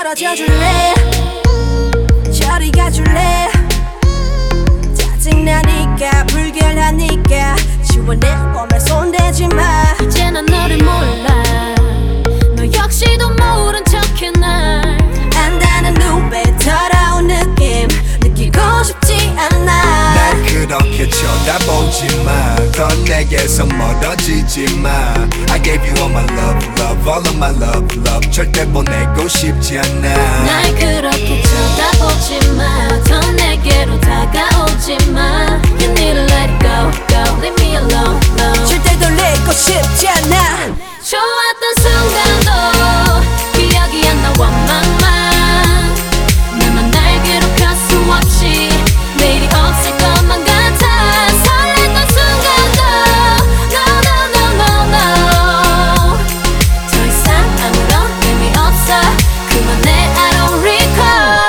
떨어져 줄래 저리 가줄래 짜증나니까 불결하니까 지워내 봄에 손대지 마 이제 난 너를 몰라 너 역시도 모른 척해 날 안다는 눈빛 더러운 느낌 느끼고 싶지 않아 날 그렇게 쳐다보지 마 더 내게서 멀어지지 마 I gave you all my love, love, all of my love, love 절대 보내고 싶지 않아 날 그렇게 쳐다보지 마더 내게로 다가오지 마 You need to let it go, go, leave me alone, alone 절대 돌리고 싶지 않아 좋았던 순간도 기억이 안 나와 맘만 나만 날 괴롭힐 수 없이 내일이 없을 것만 같아 설렜던 순간도 No, no, no, no, no 더 이상 아무런 의미 없어 그만해 I don't recall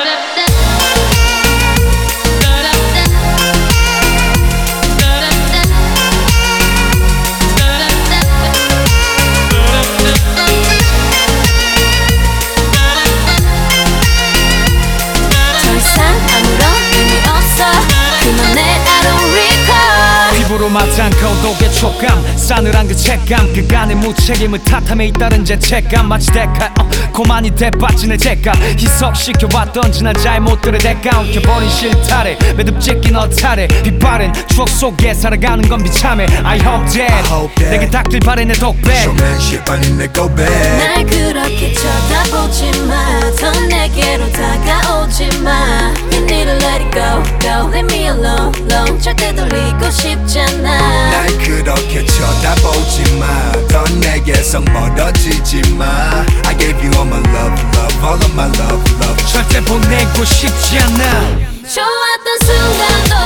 피부로 맞지 않고 독의 촉감 싸늘한 그 책감 그간의 무책임을 탓함에 잇따른 죄책감 마치 대가 고만이 대빠진 내 죄값 희석시켜왔던 지난 잘못들의 대가 엉켜버린 실타래 매듭짓긴 어타래 빛바랜 추억 속에 살아가는 건 비참해 I hope that 내게 닥칠 바래 내 독백 쇼맨십 아닌 내 고백 날 그렇게 쳐다보지 마더 내게로 다가오지 마 You need to let it go, go Leave me alone, alone 절대 돌리고 싶지 않아 날 그렇게 쳐다보지 마 더 내게서 멀어지지 마 I gave you all my love, love, all of my love, love 절대 보내고 싶지 않아 좋았던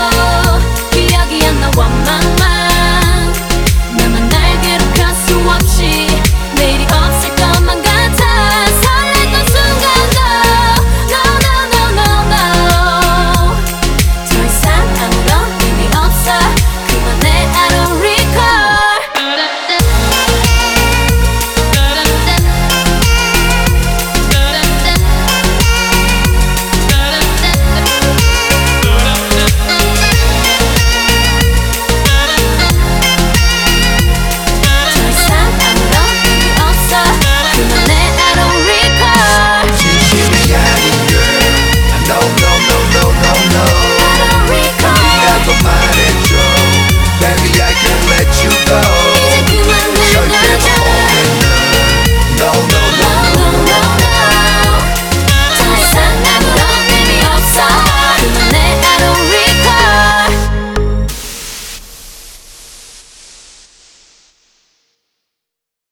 순간도 기억이 안 나와 맘만 나만 날 괴롭힐 수 없이